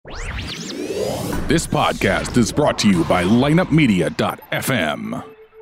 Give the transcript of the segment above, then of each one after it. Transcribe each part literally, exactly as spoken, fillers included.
This podcast is brought to you by lineup media dot f m.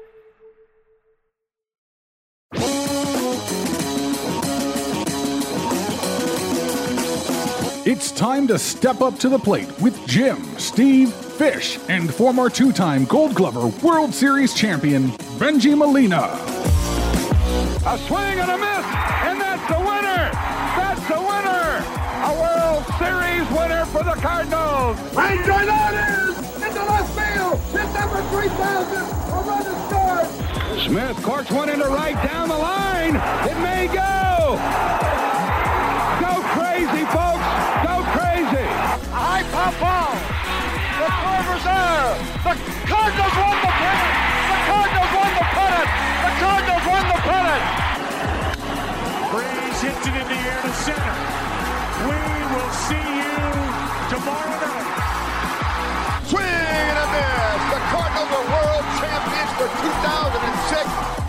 It's time to step up to the plate with Jim, Steve, Fish, and former two-time Gold Glover World Series champion, Benji Molina. A swing and a miss, and that's the winner! That's the winner! A World Series winner for the Cardinals! Right drive that is! Into left field! Hit number three thousand! A run is scored! Smith corks one into right down the line! It may go! Go crazy, folks! Go crazy! A high pop ball! The Corvers are! The Cardinals won the pennant! The Cardinals won the pennant! The Cardinals won the pennant! Breeze hits it in the air to center. We will see you tomorrow night. Swing and a miss! The Cardinals are world champions for two thousand six.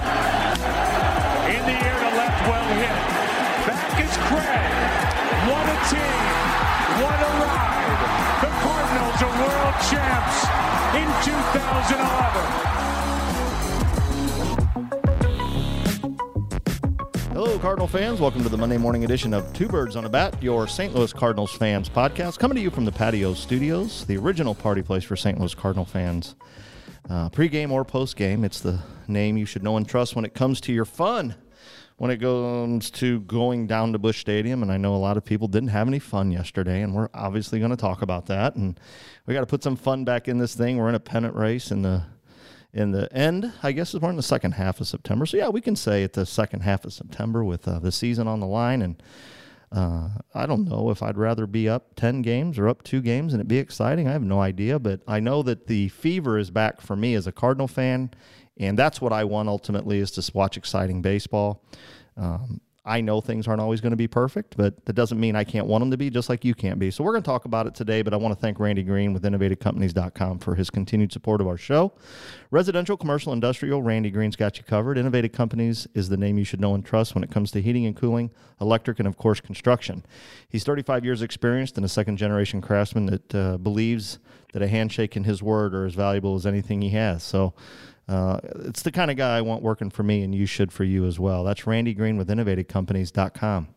In the air to left, well hit. Back is Craig. What a team. What a ride. The Cardinals are world champs in two thousand eleven. Hello, Cardinal fans. Welcome to the Monday morning edition of Two Birds on a Bat, your Saint Louis Cardinals fans podcast, coming to you from the Patio Studios, the original party place for Saint Louis Cardinal fans. Uh, pre-game or post-game, it's the name you should know and trust when it comes to your fun, when it comes to going down to Busch Stadium. And I know a lot of people didn't have any fun yesterday, and we're obviously going to talk about that. And we got to put some fun back in this thing. We're in a pennant race in the In the end, I guess we're in the second half of September. So, yeah, we can say it's the second half of September with uh, the season on the line. And uh, I don't know if I'd rather be up ten games or up two games and it be exciting. I have no idea. But I know that the fever is back for me as a Cardinal fan. And that's what I want ultimately, is to watch exciting baseball. Um, I know things aren't always going to be perfect, but that doesn't mean I can't want them to be, just like you can't be. So we're going to talk about it today, but I want to thank Randy Green with innovative companies dot com for his continued support of our show. Residential, commercial, industrial, Randy Green's got you covered. Innovative Companies is the name you should know and trust when it comes to heating and cooling, electric, and, of course, construction. He's thirty-five years experienced and a second-generation craftsman that uh, believes that a handshake and his word are as valuable as anything he has. So Uh, it's the kind of guy I want working for me, and you should for you as well. That's Randy Green with innovative companies dot com.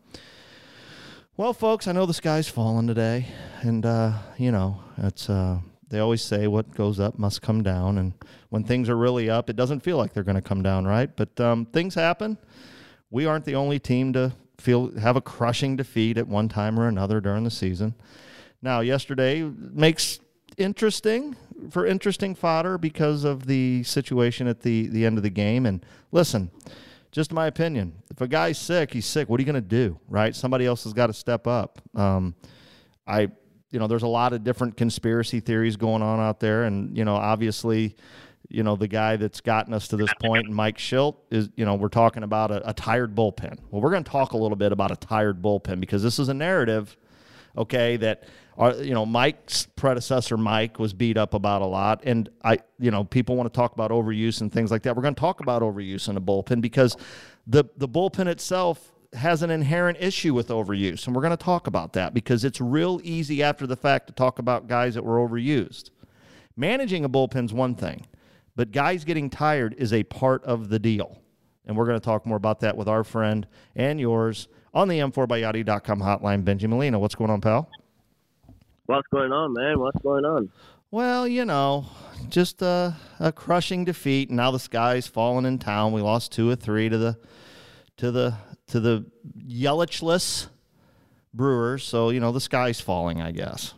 Well, folks, I know the sky's falling today, and, uh, you know, it's uh, they always say what goes up must come down, and when things are really up, it doesn't feel like they're going to come down, right? But um, things happen. We aren't the only team to feel have a crushing defeat at one time or another during the season. Now, yesterday makes interesting for interesting fodder because of the situation at the, the end of the game. And listen, just my opinion, if a guy's sick, he's sick. What are you going to do, right? Somebody else has got to step up. Um, I, you know, there's a lot of different conspiracy theories going on out there. And, you know, obviously, you know, the guy that's gotten us to this point, Mike Shildt, is, you know, we're talking about a, a tired bullpen. Well, we're going to talk a little bit about a tired bullpen because this is a narrative, okay, that Our, you know, Mike's predecessor, Mike, was beat up about a lot. And, I, you know, people want to talk about overuse and things like that. We're going to talk about overuse in a bullpen because the, the bullpen itself has an inherent issue with overuse. And we're going to talk about that because it's real easy after the fact to talk about guys that were overused. Managing a bullpen's one thing, but guys getting tired is a part of the deal. And we're going to talk more about that with our friend and yours on the M four by Yachty dot com hotline, Benji Molina. What's going on, pal? What's going on, man? What's going on? Well, you know, just a, a crushing defeat. Now the sky's falling in town. We lost two or three to the to the to the Yelichless Brewers. So, you know, the sky's falling, I guess.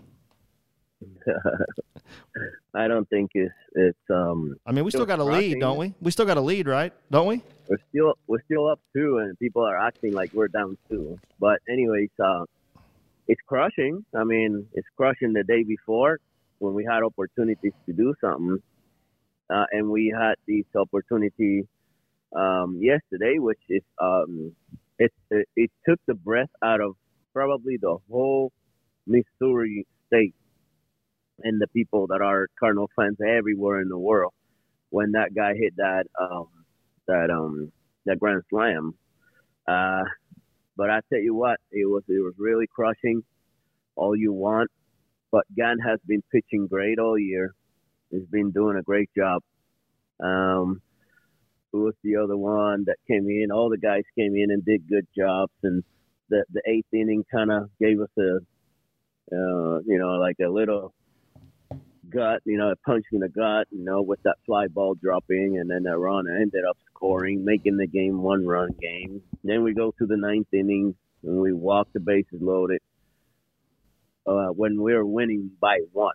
I don't think it's it's um I mean, we still got a lead, don't we? We still got a lead, right? Don't we? We're still we're still up two, and people are acting like we're down two. But anyways, uh it's crushing. I mean, it's crushing the day before when we had opportunities to do something. Uh, and we had this opportunity um, yesterday, which is um, it, it, it took the breath out of probably the whole Missouri state and the people that are Cardinal fans everywhere in the world when that guy hit that um, that um, that grand slam. Uh, But I tell you what, it was it was really crushing. All you want but Gan has been pitching great all year. He's been doing a great job. Um, who was the other one that came in? All the guys came in and did good jobs, and the the eighth inning kind of gave us a, uh, you know, like a little gut, you know, a punch in the gut, you know, with that fly ball dropping, and then that run ended up scoring, making the game one run game. Then we go to the ninth inning and we walk the bases loaded uh, when we were winning by one.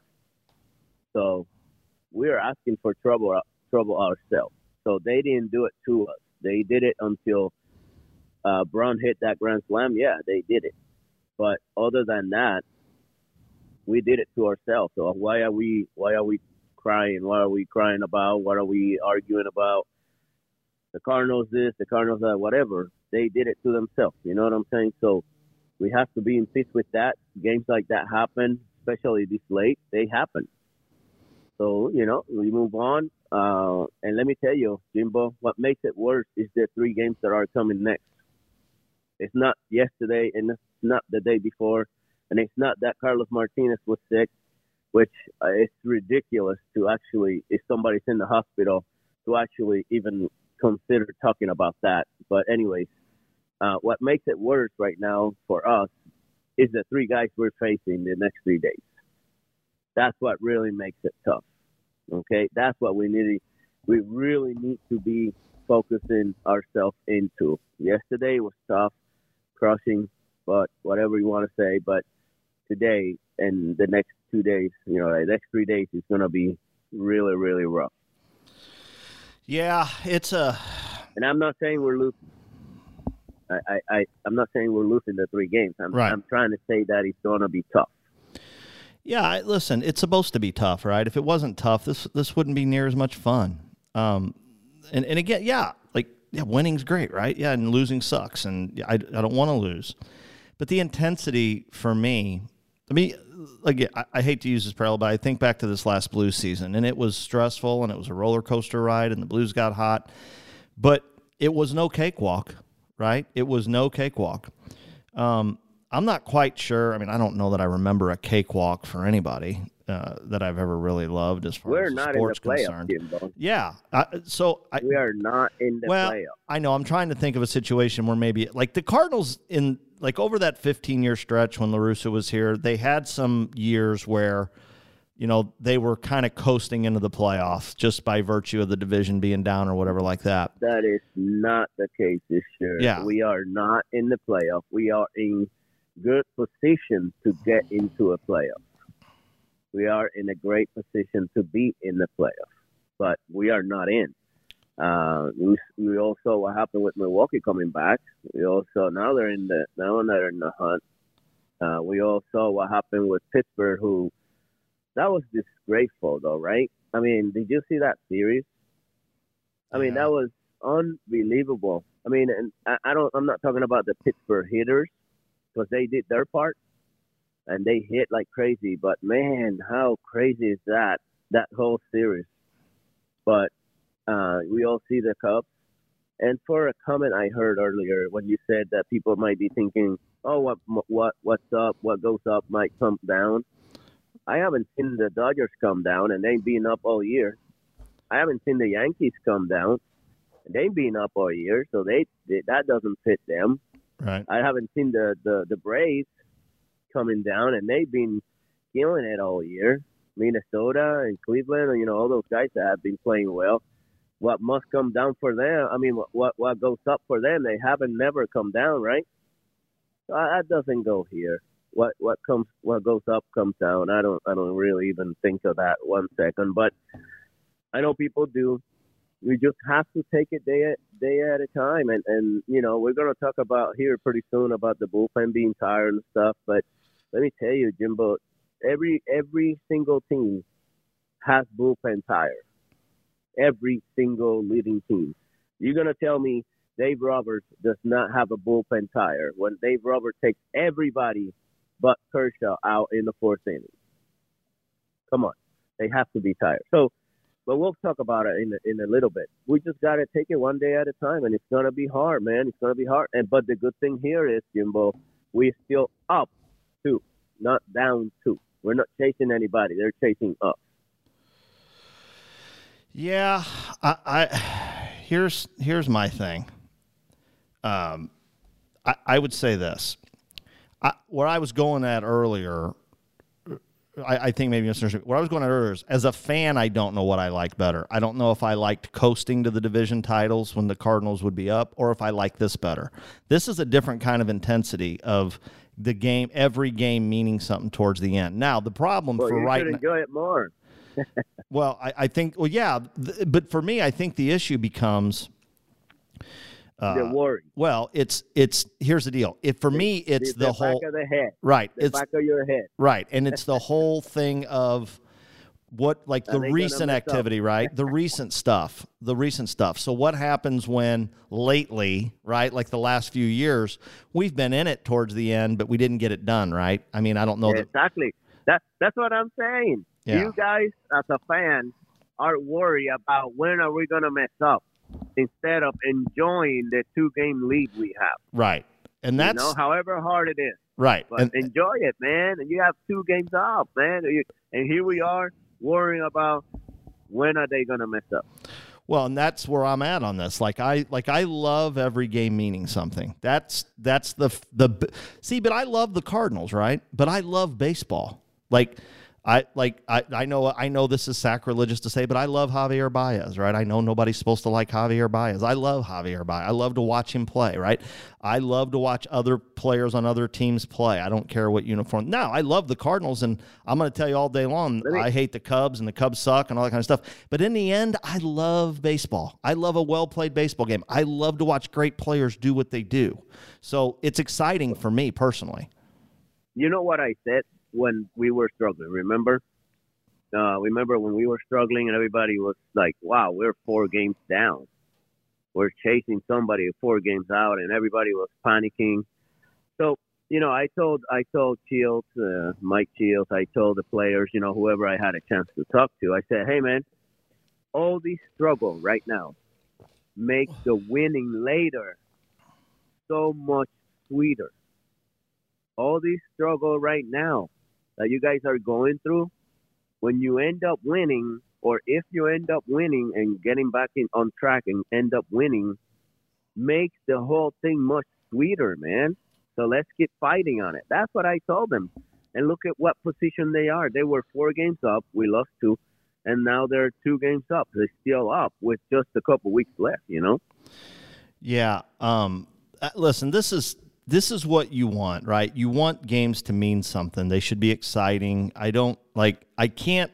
So we were asking for trouble trouble ourselves. So they didn't do it to us. They did it until uh, Braun hit that grand slam. Yeah, they did it. But other than that, we did it to ourselves. So why are we why are we crying? What are we crying about? What are we arguing about? The Cardinals this, the Cardinals that, whatever. They did it to themselves. You know what I'm saying? So we have to be in peace with that. Games like that happen, especially this late. They happen. So, you know, we move on. Uh, and let me tell you, Jimbo, what makes it worse is the three games that are coming next. It's not yesterday, and it's not the day before, and it's not that Carlos Martinez was sick, which uh, it's ridiculous to actually, if somebody's in the hospital, to actually even consider talking about that. But anyways, uh, what makes it worse right now for us is the three guys we're facing the next three days. That's what really makes it tough. Okay, that's what we need. We really need to be focusing ourselves into. Yesterday was tough, crushing, but whatever you want to say. But today and the next two days, you know, the next three days is going to be really, really rough. Yeah, it's a. And I'm not saying we're losing. I, I, I I'm not saying we're losing the three games. I'm, right. I'm trying to say that it's going to be tough. Yeah, listen, it's supposed to be tough, right? If it wasn't tough, this this wouldn't be near as much fun. Um, and, and again, yeah, like, yeah, winning's great, right? Yeah, and losing sucks, and I, I don't want to lose. But the intensity for me, I mean, like, I, I hate to use this parallel, but I think back to this last Blues season, and it was stressful, and it was a roller coaster ride, and the Blues got hot. But it was no cakewalk, right? It was no cakewalk. Um I'm not quite sure. I mean, I don't know that I remember a cakewalk for anybody uh, that I've ever really loved as far We're as not sports in the playoffs, concerned. Jimbo. Yeah. I, so I, we are not in the well, playoffs. I know. I'm trying to think of a situation where maybe like the Cardinals in like over that fifteen year stretch when La Russa was here, they had some years where, you know, they were kind of coasting into the playoffs just by virtue of the division being down or whatever like that. That is not the case this year. Yeah. We are not in the playoff. We are in good position to get into a playoff. We are in a great position to be in the playoff, but we are not in. Uh, we, we also what happened with Milwaukee coming back. We also now they're in the now they're in the hunt. Uh, we all saw what happened with Pittsburgh, who that was disgraceful, though, right? I mean, did you see that series? I mean, Yeah. that was unbelievable. I mean, and I, I don't. I'm not talking about the Pittsburgh hitters, because they did their part and they hit like crazy. But man, how crazy is that, that whole series? But uh, we all see the Cubs. And for a comment I heard earlier when you said that people might be thinking, oh, what, what, what's up, what goes up might come down. I haven't seen the Dodgers come down, and they've been up all year. I haven't seen the Yankees come down, and they've been up all year, so they, they that doesn't fit them. Right. I haven't seen the, the, the Braves coming down, and they've been killing it all year. Minnesota and Cleveland, you know, all those guys that have been playing well. What must come down for them? I mean, what what, what goes up for them? They haven't never come down, right? So that doesn't go here. What what comes what goes up comes down. I don't I don't really even think of that one second, but I know people do. We just have to take it day at, day at a time. And, and, you know, we're going to talk about here pretty soon about the bullpen being tired and stuff. But let me tell you, Jimbo, every every single team has bullpen tire. Every single leading team. You're going to tell me Dave Roberts does not have a bullpen tire when Dave Roberts takes everybody but Kershaw out in the fourth inning. Come on. They have to be tired. So, but we'll talk about it in a, in a little bit. We just got to take it one day at a time, and it's going to be hard, man. It's going to be hard. And But the good thing here is, Jimbo, we're still up two, not down two. We're not chasing anybody. They're chasing us. Yeah, I, I here's here's my thing. Um, I, I would say this. I, where I was going at earlier, I, I think maybe misunderstood. Where I was going at earlier is, as a fan, I don't know what I like better. I don't know if I liked coasting to the division titles when the Cardinals would be up, or if I like this better. This is a different kind of intensity of the game, every game meaning something towards the end. Now, the problem well, for you right should now, enjoy it more. well, I, I think, well, yeah, th- but for me, I think the issue becomes, uh, They're worried. well, it's, it's, here's the deal. If for me, it's the, the, the whole, back of the head. right. The It's back of your head. right. And it's the whole thing of what, like the Are they gonna recent mess up? activity, right? The recent stuff, the recent stuff. So what happens when lately, right? Like the last few years, we've been in it towards the end, but we didn't get it done, right? I mean, I don't know that. Exactly. That, that's what I'm saying. Yeah. You guys, as a fan, are worried about when are we going to mess up instead of enjoying the two-game lead we have. Right. And that's, you know, however hard it is. right. But And, enjoy it, man. And you have two games off, man. You- And here we are worrying about when are they going to mess up. well, and that's where I'm at on this. Like I, like I love every game meaning something. That's, that's the, the, see, but I love the Cardinals, right? But I love baseball. Like, I like I, I know I know this is sacrilegious to say, but I love Javier Baez, right? I know nobody's supposed to like Javier Baez. I love Javier Baez. I love to watch him play, right? I love to watch other players on other teams play. I don't care what uniform. Now, I love the Cardinals, and I'm going to tell you all day long, me, I hate the Cubs, and the Cubs suck, and all that kind of stuff. But in the end, I love baseball. I love a well-played baseball game. I love to watch great players do what they do. So it's exciting for me personally. You know what I said when we were struggling, remember? Uh, remember when we were struggling and everybody was like, wow, we're four games down. We're chasing somebody four games out, and everybody was panicking. So, you know, I told I told Shields, uh, Mike Shields, I told the players, you know, whoever I had a chance to talk to, I said, hey, man, all this struggle right now makes the winning later so much sweeter. All this struggle right now that you guys are going through, when you end up winning, or if you end up winning and getting back in on track and end up winning, makes the whole thing much sweeter, man. So let's keep fighting on it. That's what I told them. And look at what position they are. They were four games up. We lost two. And now they're two games up. They're still up with just a couple weeks left, you know? Yeah. Um, uh, listen, this is this is what you want, right? You want games to mean something. They should be exciting. I don't like. I can't.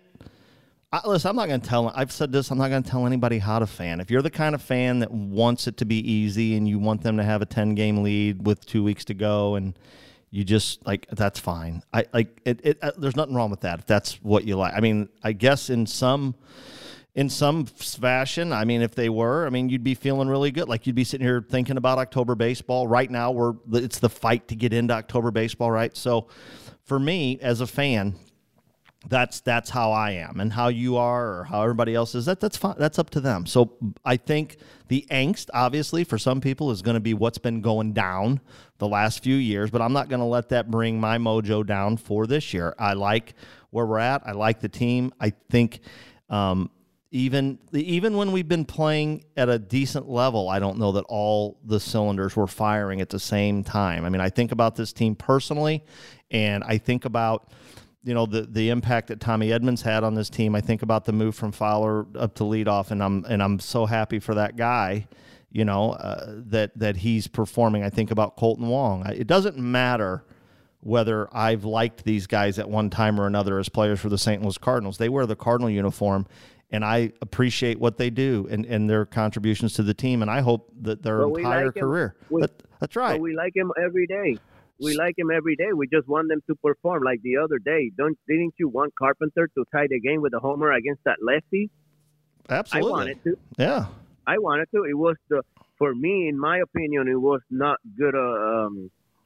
I, listen, I'm not going to tell. I've said this. I'm not going to tell anybody how to fan. If you're the kind of fan that wants it to be easy and you want them to have a ten game lead with two weeks to go, and you just like, that's fine. I like it. it uh, there's nothing wrong with that if that's what you like. I mean, I guess in some. In some fashion, I mean, if they were, I mean, you'd be feeling really good. Like you'd be sitting here thinking about October baseball. Right now, we're it's the fight to get into October baseball, right? So, for me as a fan, that's that's how I am, and how you are, or how everybody else is. That that's fine. That's up to them. So, I think the angst, obviously, for some people, is going to be what's been going down the last few years. But I'm not going to let that bring my mojo down for this year. I like where we're at. I like the team. I think. Um, Even even when we've been playing at a decent level, I don't know that all the cylinders were firing at the same time. I mean, I think about this team personally, and I think about, you know, the the impact that Tommy Edmonds had on this team. I think about the move from Fowler up to leadoff, and I'm and I'm so happy for that guy, you know, uh, that that he's performing. I think about Colton Wong. It doesn't matter whether I've liked these guys at one time or another as players for the Saint Louis Cardinals. They wear the Cardinal uniform, and I appreciate what they do and, and their contributions to the team, and I hope that their But we entire like him. career. We- That, that's right. But we like him every day. We like him every day. We just want them to perform like the other day. Don't didn't you want Carpenter to tie the game with a homer against that lefty? Absolutely. I wanted to. Yeah. I wanted to. It was the for me, in my opinion, it was not good uh, um,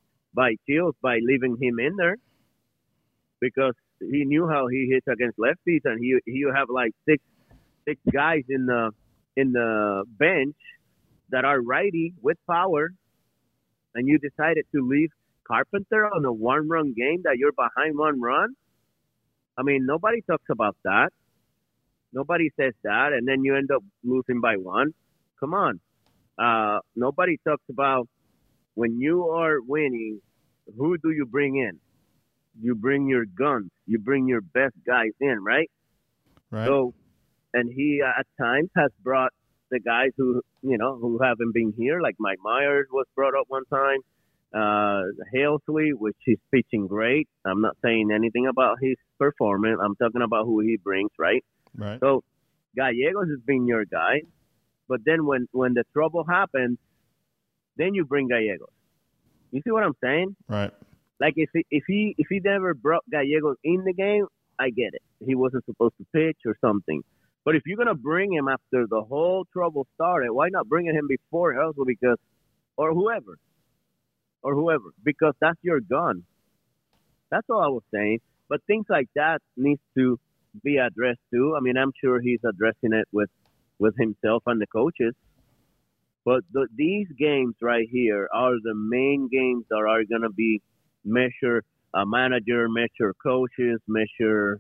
by Shields by leaving him in there, because he knew how he hits against lefties, and he he have like six six guys in the in the bench that are righty with power, and you decided to leave Carpenter on a one run game that you're behind one run. I mean, nobody talks about that. Nobody says that, and then you end up losing by one. Come on. Uh, nobody talks about when you are winning, who do you bring in? You bring your guns. You bring your best guys in, right? Right. So, and he uh, at times has brought the guys who, you know, who haven't been here, like Mike Myers was brought up one time. Uh, Halesly, which is pitching great. I'm not saying anything about his performance. I'm talking about who he brings, right? Right. So Gallegos has been your guy, but then when, when the trouble happens, then you bring Gallegos. You see what I'm saying? Right. Like if he, if he if he never brought Gallegos in the game, I get it. He wasn't supposed to pitch or something. But if you're gonna bring him after the whole trouble started, why not bring him before also? Because or whoever, or whoever, because that's your gun. That's all I was saying. But things like that needs to be addressed too. I mean, I'm sure he's addressing it with, with himself and the coaches. But the, these games right here are the main games that are going to be measure a manager, measure coaches, measure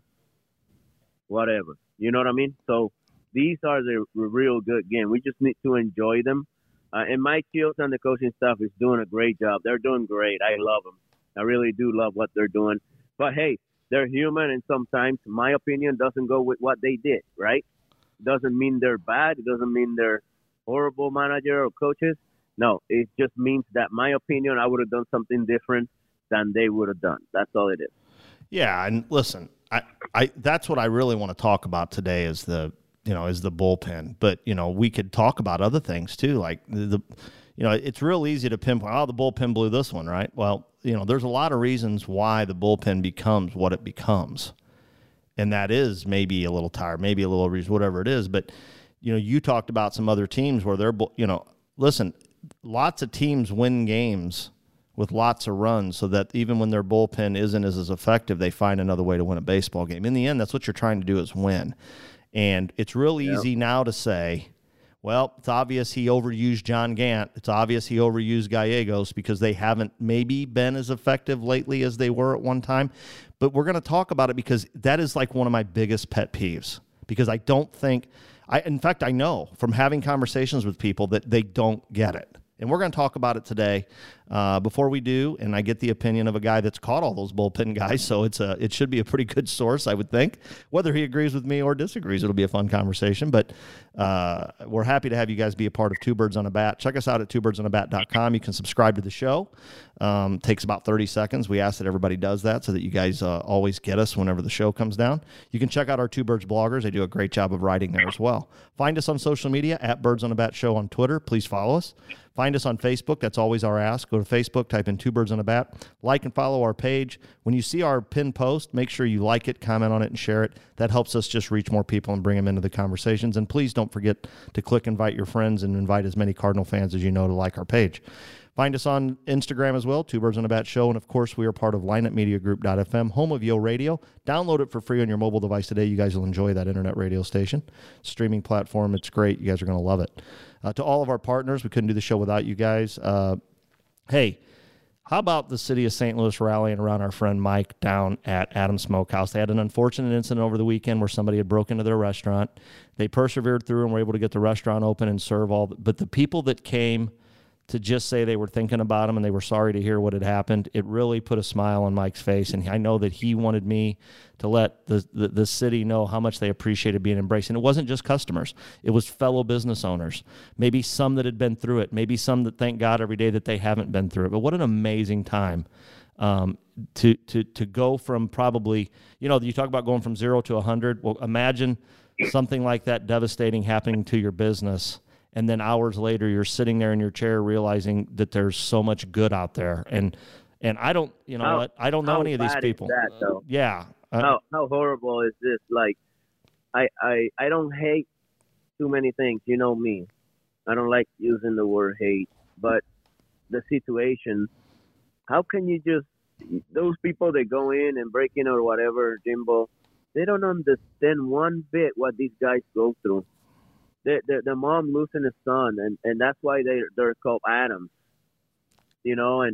whatever. You know what I mean? So these are the real good games. We just need to enjoy them. Uh, and Mike Shields and the coaching staff is doing a great job. They're doing great. I love them. I really do love what they're doing. But, hey, they're human, and sometimes my opinion doesn't go with what they did, right? Doesn't mean they're bad. It doesn't mean they're horrible manager or coaches. No, it just means that my opinion, I would have done something different than they would have done. That's all it is. Yeah, and listen, I, I that's what I really want to talk about today is the you know is the bullpen. But you know we could talk about other things too, like the, the you know it's real easy to pinpoint. Oh, the bullpen blew this one, right? Well, you know there's a lot of reasons why the bullpen becomes what it becomes, and that is maybe a little tired, maybe a little reason, whatever it is. But you know you talked about some other teams where they're you know listen, lots of teams win games with lots of runs so that even when their bullpen isn't as, as effective, they find another way to win a baseball game. In the end, that's what you're trying to do is win. And it's real easy yep. now to say, well, it's obvious he overused John Gant. It's obvious he overused Gallegos because they haven't maybe been as effective lately as they were at one time. But we're going to talk about it because that is like one of my biggest pet peeves because I don't think – I in fact, I know from having conversations with people that they don't get it. And we're going to talk about it today. Uh, before we do, and I get the opinion of a guy that's caught all those bullpen guys, so it's a it should be a pretty good source, I would think. Whether he agrees with me or disagrees, it'll be a fun conversation. But uh, we're happy to have you guys be a part of Two Birds on a Bat. Check us out at two birds on a bat dot com. You can subscribe to the show. Um, takes about thirty seconds. We ask that everybody does that so that you guys uh, always get us whenever the show comes down. You can check out our Two Birds bloggers. They do a great job of writing there as well. Find us on social media at Birds on a Bat Show on Twitter. Please follow us. Find us on Facebook. That's always our ask. Go to Facebook, type in Two Birds on a Bat. Like and follow our page. When you see our pinned post, make sure you like it, comment on it, and share it. That helps us just reach more people and bring them into the conversations. And please don't forget to click invite your friends and invite as many Cardinal fans as you know to like our page. Find us on Instagram as well, Two Birds on a Bat Show. And, of course, we are part of Line Up Media Group dot f m, home of Yo Radio. Download it for free on your mobile device today. You guys will enjoy that internet radio station. Streaming platform, it's great. You guys are going to love it. Uh, to all of our partners, we couldn't do the show without you guys. Uh, hey, how about the city of Saint Louis rallying around our friend Mike down at Adams Smokehouse? They had an unfortunate incident over the weekend where somebody had broken into their restaurant. They persevered through and were able to get the restaurant open and serve all. The, but the people that came to just say they were thinking about him and they were sorry to hear what had happened, it really put a smile on Mike's face. And I know that he wanted me to let the, the, the city know how much they appreciated being embraced. And it wasn't just customers. It was fellow business owners, maybe some that had been through it, maybe some that thank God every day that they haven't been through it. But what an amazing time um, to, to, to go from probably, you know, you talk about going from zero to one hundred. Well, imagine something like that devastating happening to your business. And then hours later, you're sitting there in your chair realizing that there's so much good out there. And and I don't, you know how, what? I don't know any of these people. That, though? Yeah. Uh, how how horrible is this? Like, I, I I don't hate too many things. You know me. I don't like using the word hate. But the situation, how can you just, those people that go in and break in or whatever, Jimbo, they don't understand one bit what these guys go through. The, the, the mom losing a son, and, and that's why they, they're called Adams, you know, and,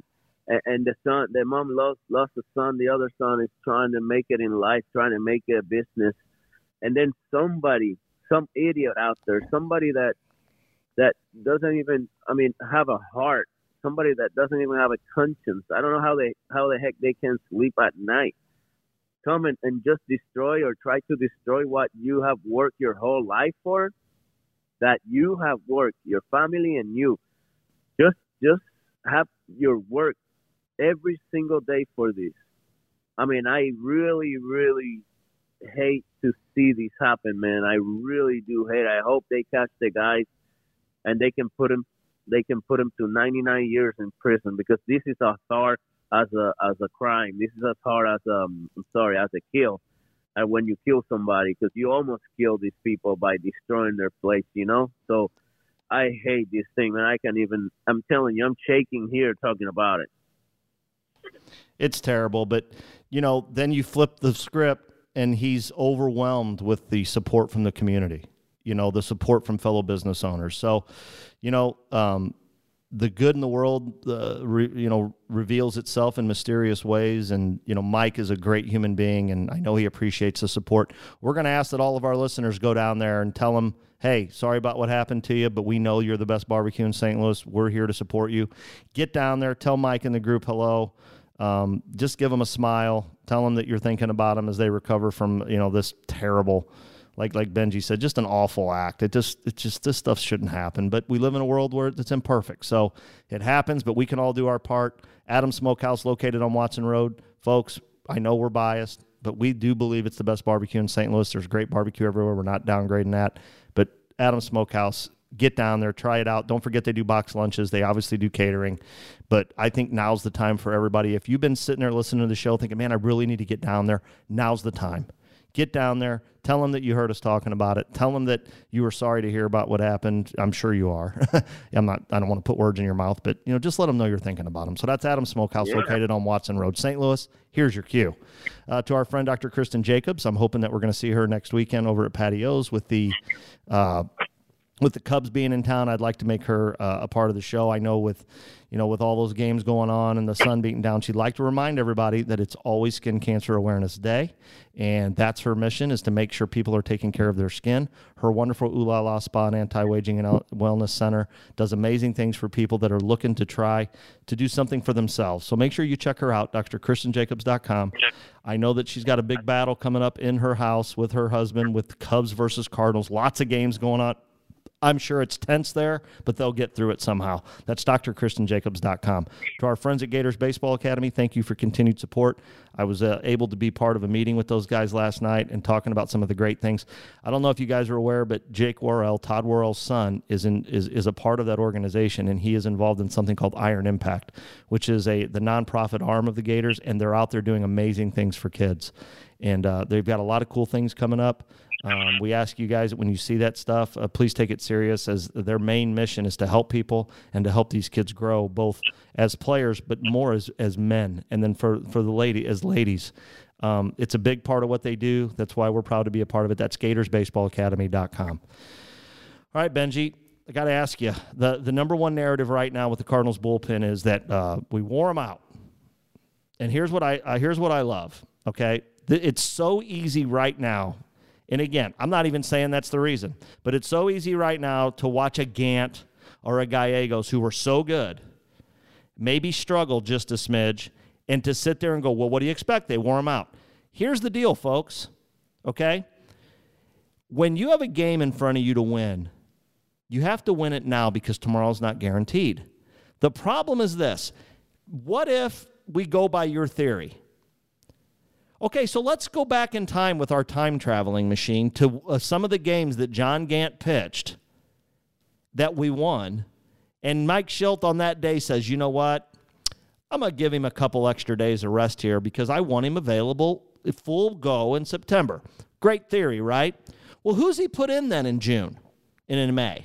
and, and the son, the mom lost lost a son. The other son is trying to make it in life, trying to make it a business, and then somebody, some idiot out there, somebody that that doesn't even, I mean, have a heart, somebody that doesn't even have a conscience. I don't know how they how the heck they can sleep at night. Come and, and just destroy or try to destroy what you have worked your whole life for, that you have worked, your family and you. Just just have your work every single day for this. I mean, I really, really hate to see this happen, man. I really do hate it. I hope they catch the guys and they can put them, they can put them to ninety-nine years in prison, because this is as hard as a as a crime. This is as hard as um, I'm sorry, as a kill. And when you kill somebody, because you almost kill these people by destroying their place, you know. So I hate this thing, man. I can't even. I'm telling you, I'm shaking here talking about it. It's terrible, but you know, then you flip the script, and he's overwhelmed with the support from the community. You know, the support from fellow business owners. So, you know, um, the good in the world, uh, re, you know, reveals itself in mysterious ways. And, you know, Mike is a great human being, and I know he appreciates the support. We're going to ask that all of our listeners go down there and tell him, hey, sorry about what happened to you, but we know you're the best barbecue in Saint Louis. We're here to support you. Get down there. Tell Mike and the group hello. Um, just give them a smile. Tell them that you're thinking about them as they recover from, you know, this terrible, Like like Benji said, just an awful act. It just it just this stuff shouldn't happen. But we live in a world where it's imperfect, so it happens. But we can all do our part. Adams Smokehouse, located on Watson Road, folks. I know we're biased, but we do believe it's the best barbecue in Saint Louis. There's great barbecue everywhere. We're not downgrading that. But Adams Smokehouse, get down there, try it out. Don't forget they do box lunches. They obviously do catering. But I think now's the time for everybody. If you've been sitting there listening to the show thinking, man, I really need to get down there, now's the time. Get down there. Tell them that you heard us talking about it. Tell them that you were sorry to hear about what happened. I'm sure you are. I'm not. I don't want to put words in your mouth, but you know, just let them know you're thinking about them. So that's Adams Smokehouse, yeah, located on Watson Road, Saint Louis. Here's your cue. Uh, to our friend Doctor Kristen Jacobs, I'm hoping that we're going to see her next weekend over at Patios with the. Uh, With the Cubs being in town, I'd like to make her uh, a part of the show. I know with, you know, with all those games going on and the sun beating down, she'd like to remind everybody that it's always Skin Cancer Awareness Day, and that's her mission, is to make sure people are taking care of their skin. Her wonderful Ooh La La Spa and Anti-Aging and Wellness Center does amazing things for people that are looking to try to do something for themselves. So make sure you check her out, D R Kristen Jacobs dot com. I know that she's got a big battle coming up in her house with her husband with Cubs versus Cardinals. Lots of games going on. I'm sure it's tense there, but they'll get through it somehow. That's D R Kristen Jacobs dot com. To our friends at Gators Baseball Academy, thank you for continued support. I was uh, able to be part of a meeting with those guys last night and talking about some of the great things. I don't know if you guys are aware, but Jake Worrell, Todd Worrell's son, is in is is a part of that organization, and he is involved in something called Iron Impact, which is a the nonprofit arm of the Gators, and they're out there doing amazing things for kids. And uh, they've got a lot of cool things coming up. Um, we ask you guys that when you see that stuff, uh, please take it serious, as their main mission is to help people and to help these kids grow, both as players but more as, as men. And then for, for the lady as ladies, um, it's a big part of what they do. That's why we're proud to be a part of it. That's Gators Baseball Academy dot com. All right, Benji, I got to ask you, the, the number one narrative right now with the Cardinals bullpen is that uh, we wore them out. And here's what I uh, here's what I love, okay? It's so easy right now. And again, I'm not even saying that's the reason, but it's so easy right now to watch a Gant or a Gallegos who were so good, maybe struggle just a smidge, and to sit there and go, well, what do you expect? They wore them out. Here's the deal, folks, okay? When you have a game in front of you to win, you have to win it now, because tomorrow's not guaranteed. The problem is this. What if we go by your theory? Okay, so let's go back in time with our time-traveling machine to uh, some of the games that John Gant pitched that we won, and Mike Shildt on that day says, you know what, I'm going to give him a couple extra days of rest here because I want him available full go in September. Great theory, right? Well, who's he put in then in June and in May?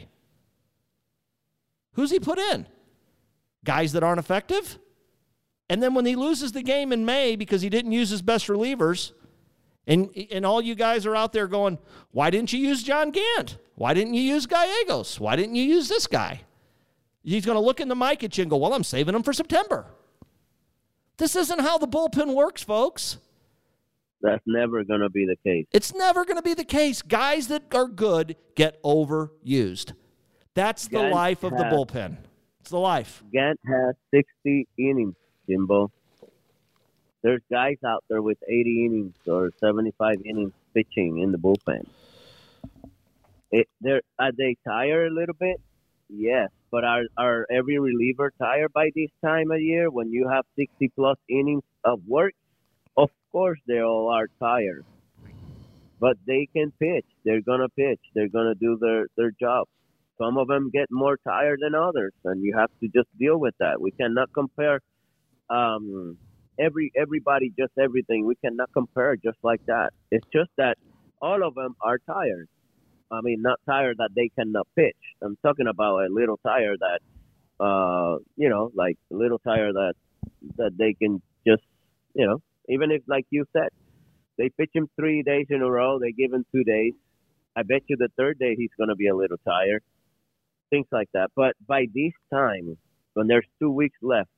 Who's he put in? Guys that aren't effective? And then when he loses the game in May because he didn't use his best relievers, and and all you guys are out there going, why didn't you use John Gant? Why didn't you use Gallegos? Why didn't you use this guy? He's going to look in the mic at you and go, well, I'm saving him for September. This isn't how the bullpen works, folks. That's never going to be the case. It's never going to be the case. Guys that are good get overused. That's the Gant life of the has, bullpen. It's the life. Gant has sixty innings, Jimbo. There's guys out there with eighty innings or seventy-five innings pitching in the bullpen. It, they're, are they tired a little bit? Yes. But are, are every reliever tired by this time of year when you have sixty-plus innings of work? Of course they all are tired. But they can pitch. They're going to pitch. They're going to do their, their job. Some of them get more tired than others, and you have to just deal with that. We cannot compare um, every everybody, just everything. We cannot compare just like that. It's just that all of them are tired. I mean, not tired that they cannot pitch. I'm talking about a little tired that, uh, you know, like a little tired that that they can just, you know, even if, like you said, they pitch him three days in a row, they give him two days. I bet you the third day he's going to be a little tired. Things like that. But by this time, when there's two weeks left,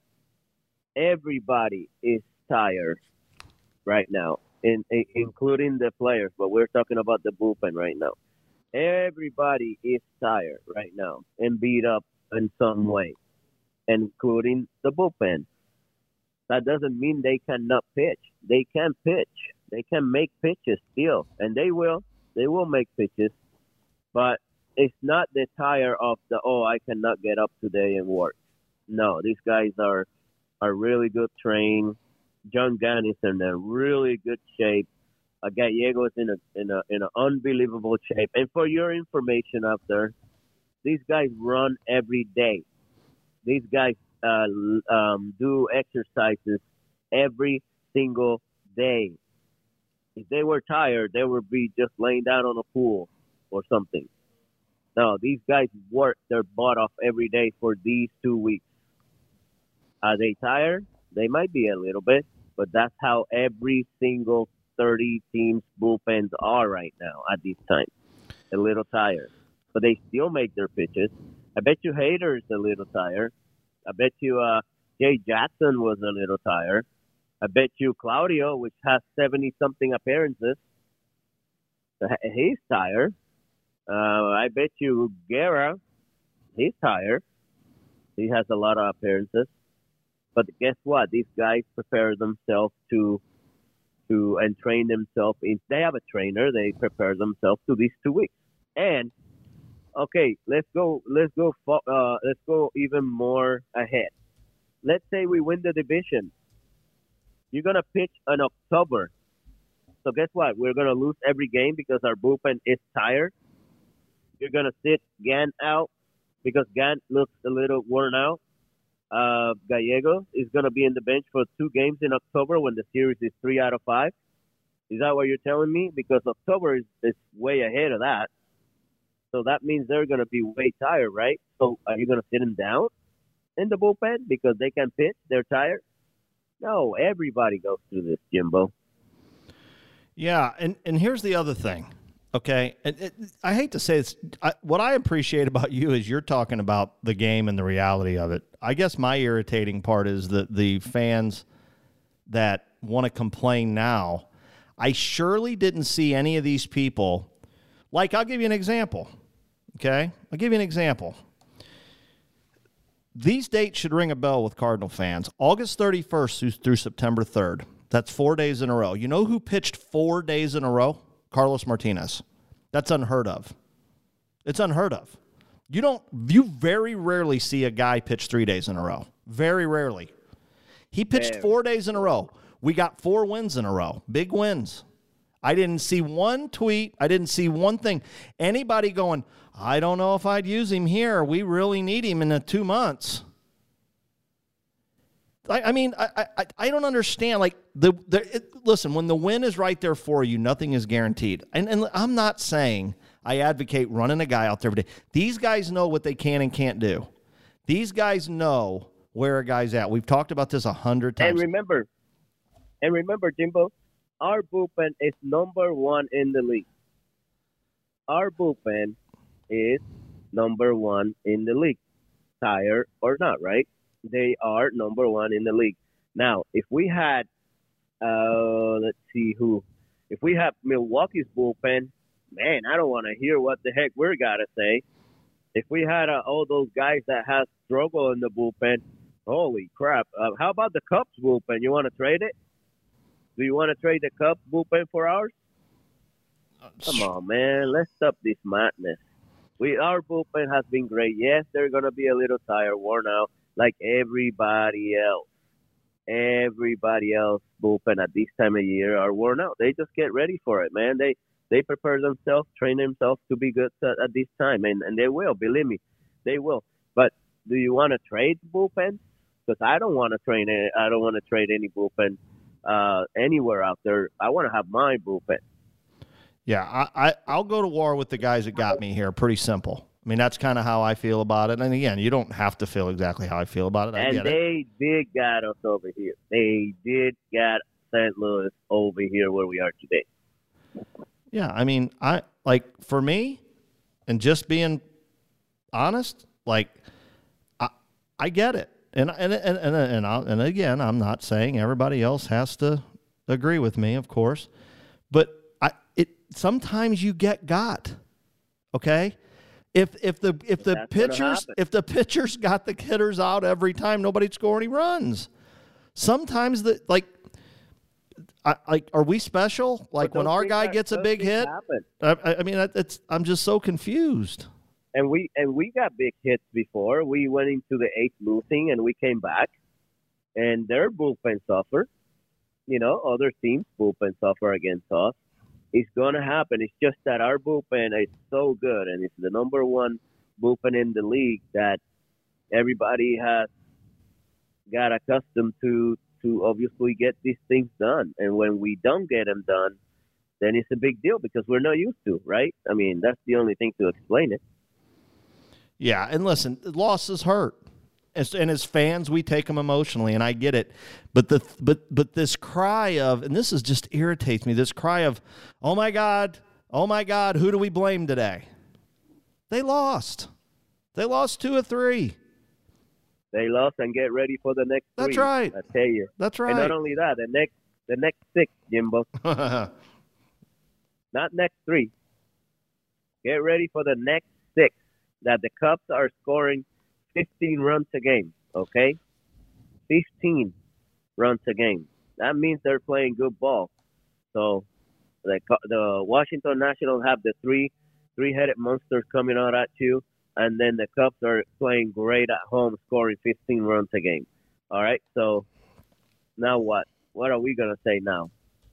everybody is tired right now, in, in, including the players. But we're talking about the bullpen right now. Everybody is tired right now and beat up in some way, including the bullpen. That doesn't mean they cannot pitch. They can pitch. They can make pitches still, and they will. They will make pitches, but it's not the tire of the, oh, I cannot get up today and work. No, these guys are are really good trained. John Gant is in a really good shape. Uh, Gallego is in a in a in an unbelievable shape. And for your information out there, these guys run every day. These guys uh, um, do exercises every single day. If they were tired, they would be just laying down on a pool or something. No, these guys work their butt off every day for these two weeks. Are they tired? They might be a little bit, but that's how every single thirty teams bullpens are right now at this time. A little tired. But they still make their pitches. I bet you Hader is a little tired. I bet you uh, Jay Jackson was a little tired. I bet you Claudio, which has seventy-something appearances, he's tired. Uh, I bet you Guerra, he's tired. He has a lot of appearances. But guess what? These guys prepare themselves to to and train themselves. If they have a trainer, they prepare themselves to these two weeks. And okay, let's go. Let's go. Uh, let's go even more ahead. Let's say we win the division. You're gonna pitch in October. So guess what? We're gonna lose every game because our bullpen is tired. You're gonna sit Gant out because Gant looks a little worn out. Uh, Gallego is gonna be in the bench for two games in October when the series is three out of five. Is that what you're telling me? Because October is, is way ahead of that. So that means they're gonna be way tired, right? So are you gonna sit them down in the bullpen because they can pitch? They're tired. No, everybody goes through this, Jimbo. Yeah, and, and here's the other thing, okay? It, it, I hate to say this. I, what I appreciate about you is you're talking about the game and the reality of it. I guess my irritating part is that the fans that want to complain now, I surely didn't see any of these people. Like, I'll give you an example, okay? I'll give you an example. These dates should ring a bell with Cardinal fans. August thirty-first through September third. That's four days in a row. You know who pitched four days in a row? Carlos Martinez. That's unheard of. It's unheard of. You don't, you very rarely see a guy pitch three days in a row. Very rarely. He pitched Damn. four days in a row. We got four wins in a row. Big wins. I didn't see one tweet. I didn't see one thing. Anybody going, I don't know if I'd use him here. We really need him in the two months. I, I mean, I, I I don't understand. Like the, the it, listen, when the win is right there for you, nothing is guaranteed. And and I'm not saying I advocate running a guy out there every day. These guys know what they can and can't do. These guys know where a guy's at. We've talked about this a hundred times. And remember, and remember, Jimbo, our bullpen is number one in the league. Our bullpen is number one in the league, tired or not, right? They are number one in the league. Now, if we had, uh, let's see who, if we have Milwaukee's bullpen, man, I don't want to hear what the heck we're got to say. If we had uh, all those guys that have struggle in the bullpen, holy crap. Uh, how about the Cubs bullpen? You want to trade it? Do you want to trade the Cubs bullpen for ours? Come on, man. Let's stop this madness. We Our bullpen has been great. Yes, they're going to be a little tired, worn out, like everybody else. Everybody else bullpen at this time of year are worn out. They just get ready for it, man. They they prepare themselves, train themselves to be good at, at this time, and, and they will. Believe me, they will. But do you want to trade bullpen? Because I don't want to train. I don't want to trade any bullpen uh, anywhere out there. I want to have my bullpen. Yeah, I, I I'll go to war with the guys that got me here. Pretty simple. I mean, that's kind of how I feel about it. And again, you don't have to feel exactly how I feel about it. I and get they it. did got us over here. They did got Saint Louis over here where we are today. Yeah, I mean, I like for me, and just being honest, like I I get it, and and and and and, I, and again, I'm not saying everybody else has to agree with me, of course, but I it sometimes you get got, okay. If if the if the That's pitchers if the pitchers got the hitters out every time, nobody'd score any runs. Sometimes the like. I, like, are we special? Like when our guy gets a big hit? I, I mean, it's, I'm just so confused. And we and we got big hits before. We went into the eighth losing, and we came back, and their bullpen suffered. You know, other teams' bullpen suffer against us. It's going to happen. It's just that our bullpen is so good, and it's the number one bullpen in the league that everybody has got accustomed to to obviously get these things done. And when we don't get them done, then it's a big deal because we're not used to, right? I mean, that's the only thing to explain it. Yeah, and listen, losses hurt. As, and as fans, we take them emotionally, and I get it. But the but but this cry of, and this is just irritates me, this cry of, oh, my God, oh, my God, who do we blame today? They lost. They lost two or three. They lost and get ready for the next three. That's right. I tell you. That's right. And not only that, the next the next six, Jimbo. Not next three. Get ready for the next six. That the Cubs are scoring fifteen runs a game, okay? fifteen runs a game. That means they're playing good ball. So the the Washington Nationals have the three three-headed monsters coming out at you. And then the Cubs are playing great at home, scoring fifteen runs a game. All right, so now what? What are we going to say now?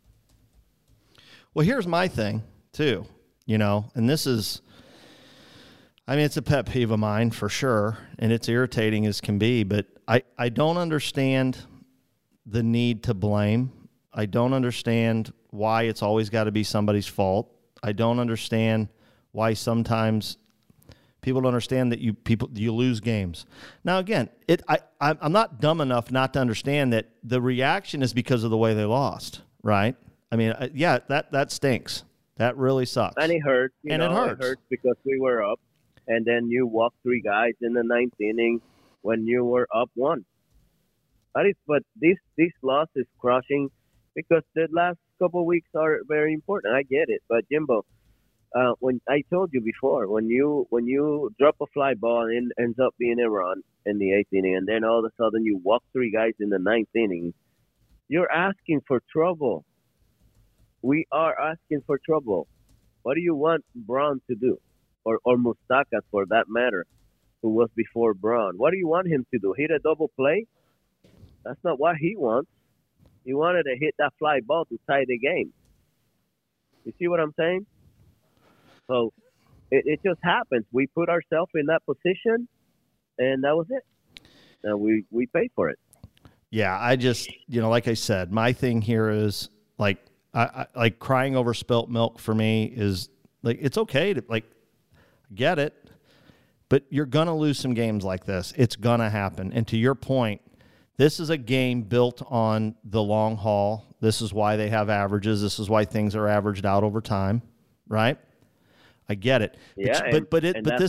Well, here's my thing, too, you know, and this is, I mean, it's a pet peeve of mine for sure, and it's irritating as can be, but I, I don't understand the need to blame. I don't understand why it's always got to be somebody's fault. I don't understand why sometimes people don't understand that you people you lose games. Now again, it I I'm not dumb enough not to understand that the reaction is because of the way they lost, right? I mean, yeah, that that stinks. That really sucks. And it hurts. You and know, it hurts. It hurts because we were up, and then you walked three guys in the ninth inning when you were up one. But it's, but this this loss is crushing because the last couple of weeks are very important. I get it, but Jimbo. Uh, when I told you before, when you when you drop a fly ball and it ends up being a run in the eighth inning, and then all of a sudden you walk three guys in the ninth inning, you're asking for trouble. We are asking for trouble. What do you want Braun to do, or or Moustakas for that matter, who was before Braun? What do you want him to do? Hit a double play? That's not what he wants. He wanted to hit that fly ball to tie the game. You see what I'm saying? So it, it just happens. We put ourselves in that position, and that was it. And we, we paid for it. Yeah, I just, you know, like I said, my thing here is like, I, I like crying over spilt milk for me is like, it's okay to like get it, but you're going to lose some games like this. It's going to happen. And to your point, this is a game built on the long haul. This is why they have averages. This is why things are averaged out over time, right? I get it. Yeah, but but, and, it and but this how, is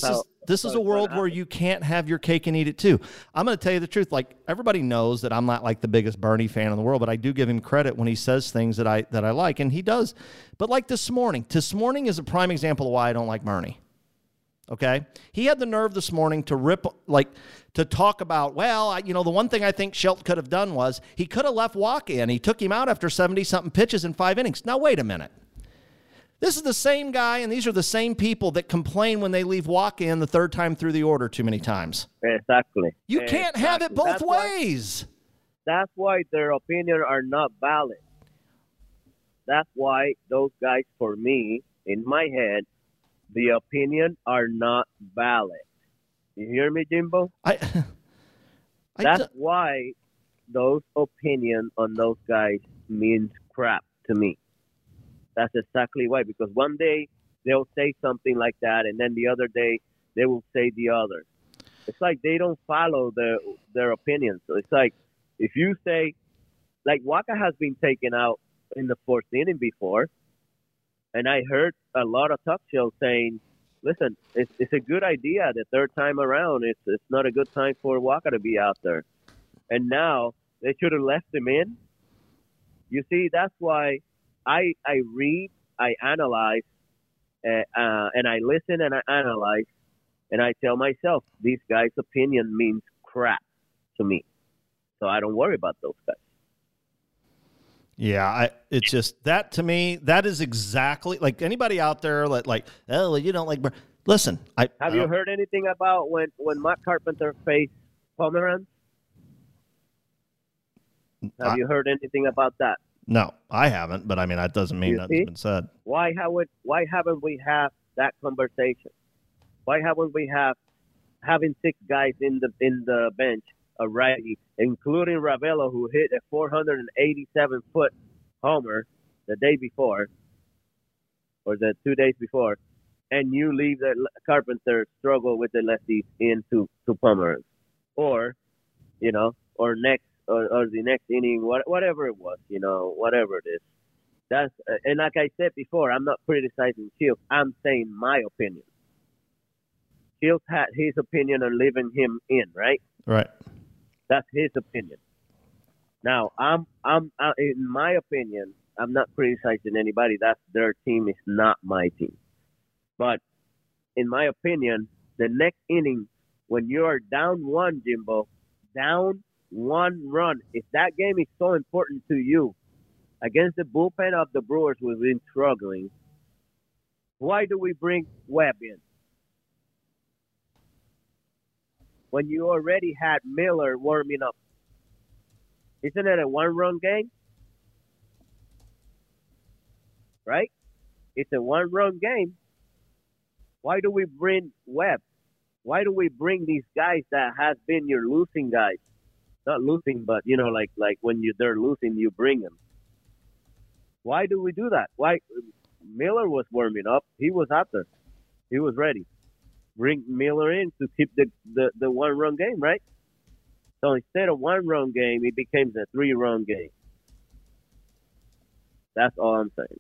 this is a world where you can't have your cake and eat it too. I'm going to tell you the truth. Like, everybody knows that I'm not like the biggest Bernie fan in the world, but I do give him credit when he says things that I that I like, and he does. But like this morning, this morning is a prime example of why I don't like Bernie. Okay, he had the nerve this morning to rip, like, to talk about, well, I, you know, the one thing I think Shelton could have done was he could have left Wacha in. He took him out after seventy-something pitches in five innings. Now, wait a minute. This is the same guy, and these are the same people that complain when they leave Wacha in the third time through the order too many times. Exactly. You can't exactly. have it both that's ways. Why, that's why their opinion are not valid. That's why those guys, for me, in my head, the opinion are not valid. You hear me, Jimbo? I, I That's d- why those opinions on those guys means crap to me. That's exactly why. Because one day they'll say something like that, and then the other day they will say the other. It's like they don't follow their their opinions. So it's like if you say, like Wacha has been taken out in the fourth inning before, and I heard a lot of talk shows saying, listen, it's, it's a good idea the third time around. It's it's not a good time for Wacha to be out there. And now they should have left him in. You see, that's why I I read, I analyze, uh, uh, and I listen and I analyze, and I tell myself, these guys' opinion means crap to me. So I don't worry about those guys. Yeah, I, it's just that to me, that is exactly like anybody out there that like, oh, you don't like. Listen, I have I you heard anything about when, when Matt Carpenter faced Pomeranz? Have I, you heard anything about that? No, I haven't. But I mean, that doesn't mean you nothing's see? been said. Why haven't Why haven't we had that conversation? Why haven't we have having six guys in the in the bench already, including Ravelo, who hit a four hundred eighty-seven foot homer the day before, or the two days before, and you leave the Carpenter struggle with the lefties into to Pomeranz, or, you know, or next or, or the next inning, what, whatever it was, you know, whatever it is. That's and like I said before, I'm not criticizing Shields. I'm saying my opinion. Shields had his opinion on leaving him in, right? Right. That's his opinion. Now, I'm, I'm, I, in my opinion, I'm not criticizing anybody. That's their team. It's not my team. But in my opinion, the next inning, when you are down one, Jimbo, down one run, if that game is so important to you, against the bullpen of the Brewers who've been struggling, why do we bring Webb in? When you already had Miller warming up. Isn't it a one-run game? Right? It's a one-run game. Why do we bring Webb? Why do we bring these guys that has been your losing guys? Not losing, but, you know, like like when you they're losing, you bring them. Why do we do that? Why? Miller was warming up. He was out there. He was ready. Bring Miller in to keep the, the, the one-run game, right? So instead of one-run game, it becomes a three-run game. That's all I'm saying.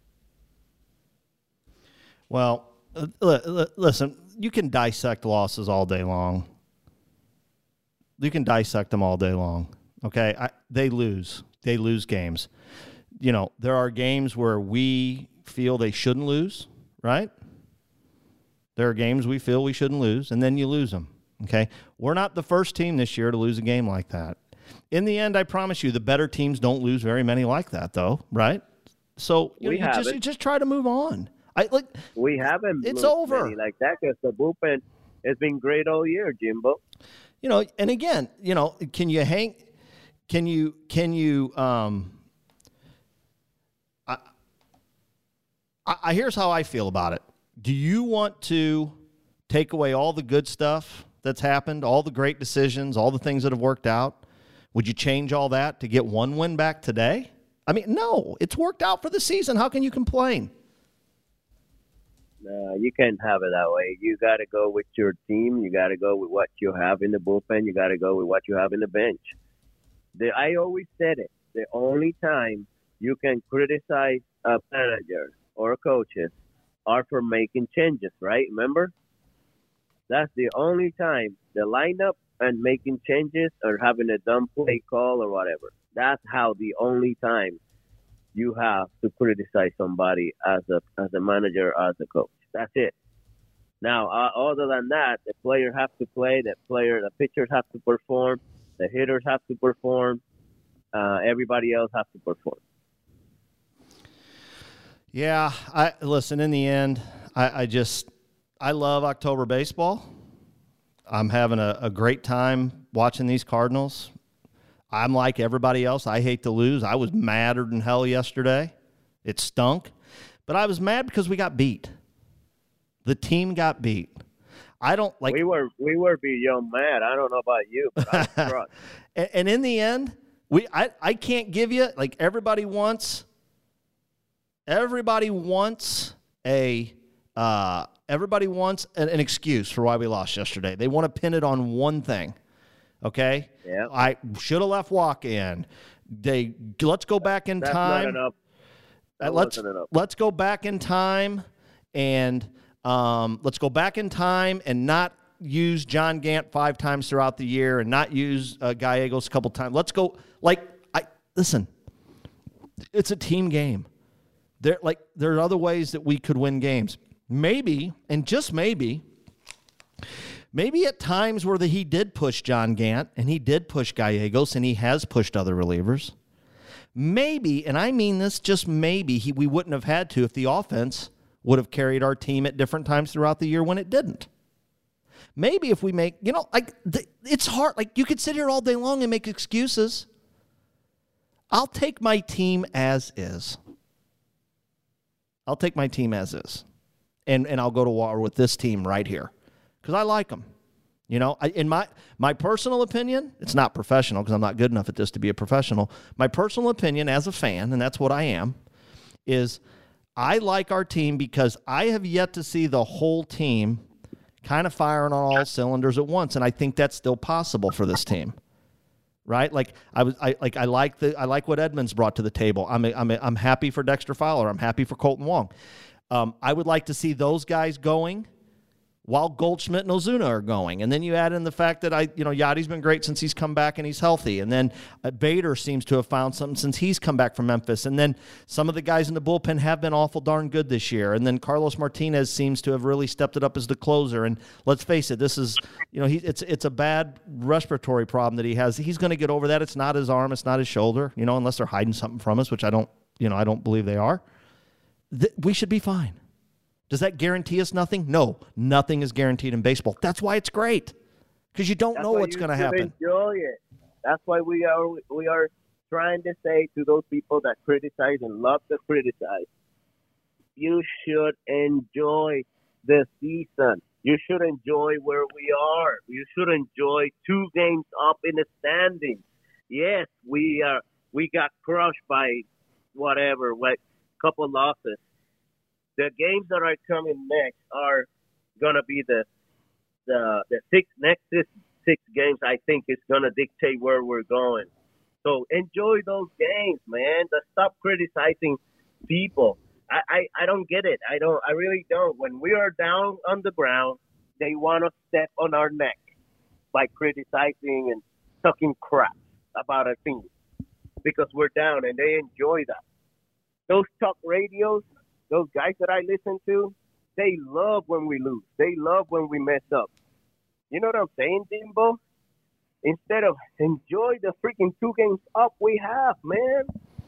Well, uh, l- l- listen, you can dissect losses all day long. You can dissect them all day long, okay? I, they lose. They lose games. You know, there are games where we feel they shouldn't lose, right? There are games we feel we shouldn't lose, and then you lose them, okay? We're not the first team this year to lose a game like that. In the end, I promise you, the better teams don't lose very many like that, though, right? So you, we know, you, just, you just try to move on. I like. We haven't It's looked over. many like that because the bullpen has been great all year, Jimbo. You know, and again, you know, can you hang? Can you? Can you? Um, I, I here's how I feel about it. Do you want to take away all the good stuff that's happened, all the great decisions, all the things that have worked out? Would you change all that to get one win back today? I mean, no, it's worked out for the season. How can you complain? No, you can't have it that way. You got to go with your team. You got to go with what you have in the bullpen. You got to go with what you have in the bench. The, I always said it. The only time you can criticize a manager or coaches are for making changes, right? Remember? That's the only time the lineup and making changes or having a dumb play call or whatever. That's how the only time you have to criticize somebody as a as a manager, as a coach. That's it. Now, uh, other than that, the player have to play. The player, the pitchers have to perform. The hitters have to perform. Uh, everybody else has to perform. Yeah, I listen. In the end, I, I just I love October baseball. I'm having a, a great time watching these Cardinals. I'm like everybody else. I hate to lose. I was madder than hell yesterday. It stunk, but I was mad because we got beat. The team got beat. I don't like. We were we were beyond mad. I don't know about you, but I was crushed. and, and in the end, we I I can't give you like everybody wants. Everybody wants a uh, everybody wants an, an excuse for why we lost yesterday. They want to pin it on one thing. Okay? Yeah. I should have left walk in. They let's go back in That's time. not enough. That Uh, let's wasn't enough. let's go back in time and um, let's go back in time and not use John Gant five times throughout the year and not use uh, Gallegos a couple times. Let's go like I listen. It's a team game. There, like, there are other ways that we could win games. Maybe, and just maybe, maybe at times where the, he did push John Gant and he did push Gallegos and he has pushed other relievers. Maybe, and I mean this, just maybe, he, we wouldn't have had to if the offense would have carried our team at different times throughout the year when it didn't. Maybe if we make, you know, like, the, it's hard. Like, you could sit here all day long and make excuses. I'll take my team as is. I'll take my team as is, and and I'll go to war with this team right here because I like them. You know, I, in my my personal opinion, it's not professional because I'm not good enough at this to be a professional. My personal opinion as a fan, and that's what I am, is I like our team because I have yet to see the whole team kind of firing on all cylinders at once, and I think that's still possible for this team. Right, like I was, I like I like the I like what Edmonds brought to the table. I'm a, I'm a, I'm happy for Dexter Fowler. I'm happy for Colton Wong. Um, I would like to see those guys going while Goldschmidt and Ozuna are going, and then you add in the fact that I, you know, Yadi's been great since he's come back and he's healthy, and then uh, Bader seems to have found something since he's come back from Memphis, and then some of the guys in the bullpen have been awful darn good this year, and then Carlos Martinez seems to have really stepped it up as the closer. And let's face it, this is, you know, he it's it's a bad respiratory problem that he has. He's going to get over that. It's not his arm, it's not his shoulder, you know, unless they're hiding something from us, which I don't, you know, I don't believe they are. Th- we should be fine. Does that guarantee us nothing? No, nothing is guaranteed in baseball. That's why it's great, because you don't That's know why what's you going to should happen. Enjoy it. That's why we are we are trying to say to those people that criticize and love to criticize, you should enjoy the season. You should enjoy where we are. You should enjoy two games up in the standings. Yes, we are. We got crushed by whatever, like couple losses. The games that are coming next are gonna be the the the six next six, six games. I think is gonna dictate where we're going. So enjoy those games, man. Just stop criticizing people. I, I, I don't get it. I don't. I really don't. When we are down on the ground, they want to step on our neck by criticizing and talking crap about a team because we're down, and they enjoy that. Those talk radios. Those guys that I listen to, they love when we lose. They love when we mess up. You know what I'm saying, Jimbo? Instead of enjoy the freaking two games up we have, man.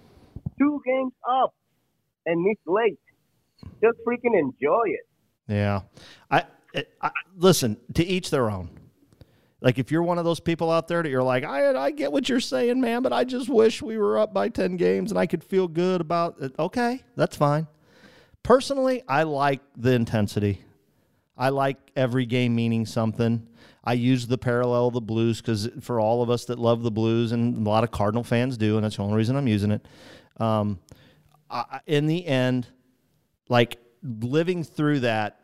Two games up, and it's late. Just freaking enjoy it. Yeah. I, I listen, to each their own. Like, if you're one of those people out there that you're like, I I get what you're saying, man, but I just wish we were up by ten games and I could feel good about it. Okay, that's fine. Personally, I like the intensity. I like every game meaning something. I use the parallel of the Blues because for all of us that love the Blues, and a lot of Cardinal fans do, and that's the only reason I'm using it, um, I, in the end, like living through that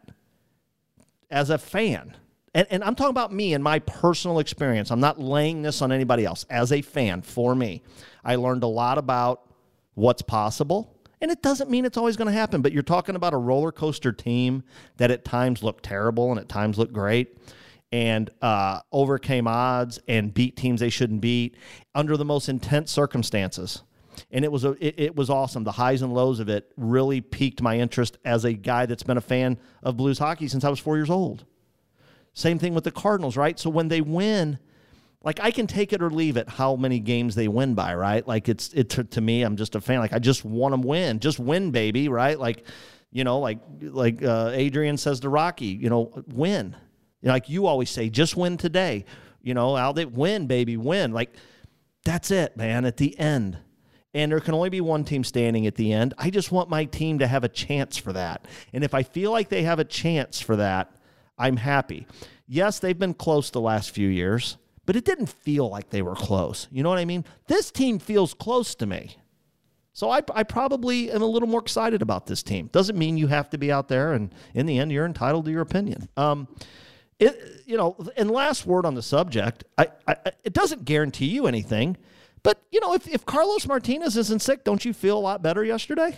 as a fan, and, and I'm talking about me and my personal experience. I'm not laying this on anybody else. As a fan, for me, I learned a lot about what's possible And it doesn't mean it's always going to happen, but you're talking about a roller coaster team that at times looked terrible and at times looked great, and uh, overcame odds and beat teams they shouldn't beat under the most intense circumstances. And it was a, it, it was awesome. The highs and lows of it really piqued my interest as a guy that's been a fan of Blues hockey since I was four years old. Same thing with the Cardinals, right? So when they win, like, I can take it or leave it how many games they win by, right? Like, it's it to, to me, I'm just a fan. Like, I just want them win. Just win, baby, right? Like, you know, like like uh, Adrian says to Rocky, you know, win. You know, like you always say, just win today. You know, Al, they win, baby, win. Like, that's it, man, at the end. And there can only be one team standing at the end. I just want my team to have a chance for that. And if I feel like they have a chance for that, I'm happy. Yes, they've been close the last few years, but it didn't feel like they were close. You know what I mean? This team feels close to me. So I, I probably am a little more excited about this team. Doesn't mean you have to be out there, and in the end, you're entitled to your opinion. Um, it, you know, and last word on the subject, I, I, it doesn't guarantee you anything, but, you know, if, if Carlos Martinez isn't sick, don't you feel a lot better yesterday?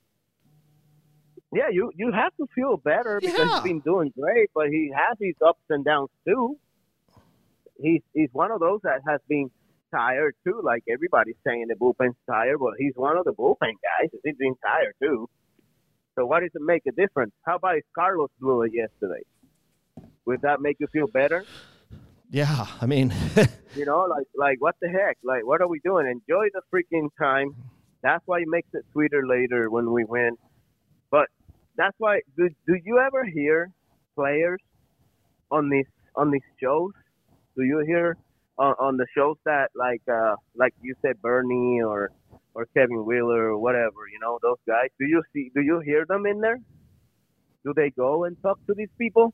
Yeah, you, you have to feel better because Yeah. he's been doing great, but he has his ups and downs too. He's he's one of those that has been tired too. Like everybody's saying the bullpen's tired, but he's one of the bullpen guys. He's been tired too. So why does it make a difference? How about if Carlos blew it yesterday? Would that make you feel better? Yeah, I mean, You know, like like what the heck? Like what are we doing? Enjoy the freaking time. That's why it makes it sweeter later when we win. But that's why. Do do you ever hear players on these on these shows? Do you hear on, on the shows that like uh, like you said, Bernie or or Kevin Wheeler or whatever? You know those guys. Do you see? Do you hear them in there? Do they go and talk to these people?